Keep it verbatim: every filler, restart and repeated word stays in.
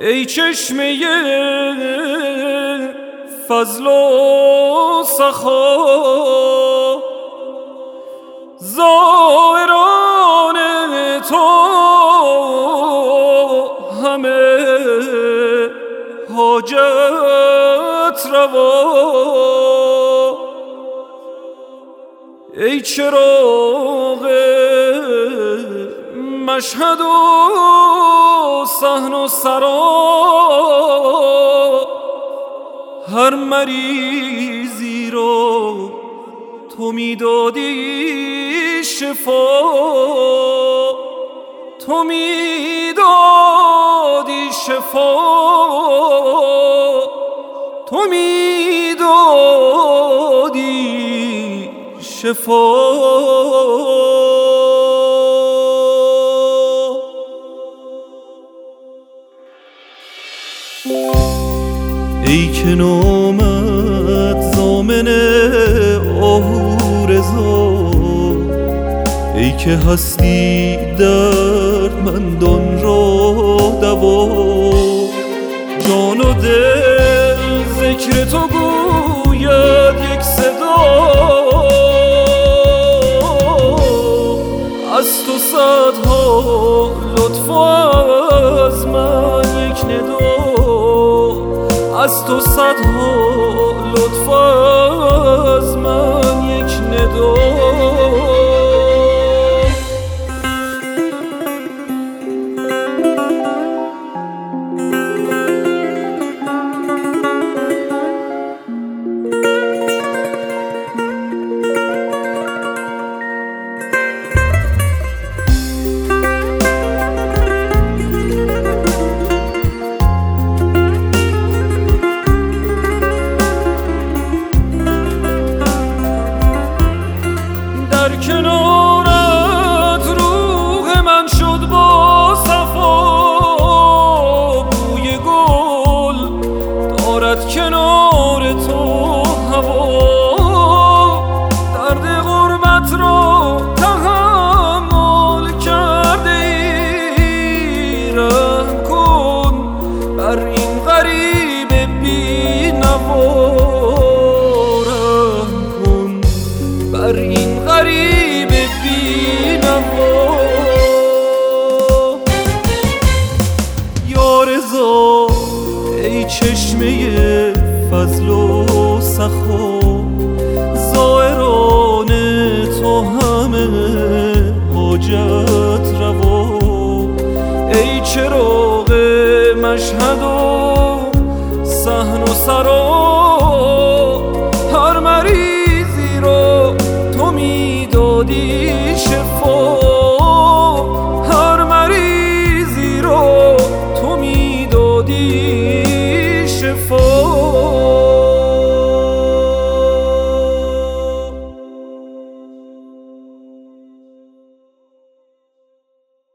ای چشمه فضل و سخا، زائران تو همه حاجت روا. ای چراغ مشهد و صحن و سرا، هر مریضی رو تو میدادی شفا، تو میدادی شفا، تو میدادی شفا. ای که نامت ضامن آهو رضا، ای که هستی دردمندان را دوا، جان و دل ذکر تو گوید یک صدا، از تو صدها لطف از من یک ندا، از تو صدها لطف از من یک ندا. در کنارت روح من شد با صفا، بوی گل دارد کنار تو هوا، درد غربت را تحمل کرده ای، رحم کن بر این غریب بی نوا، رحم کن بر این غریب بی نوا. یا رضا ای چشمه فضل و سخا، زائران تو همه حاجت روا، ای چراغ مشهد و صحن و سرا، هر مریضی را تو میدادی شفا، هر مریضی را تو میدادی شفا.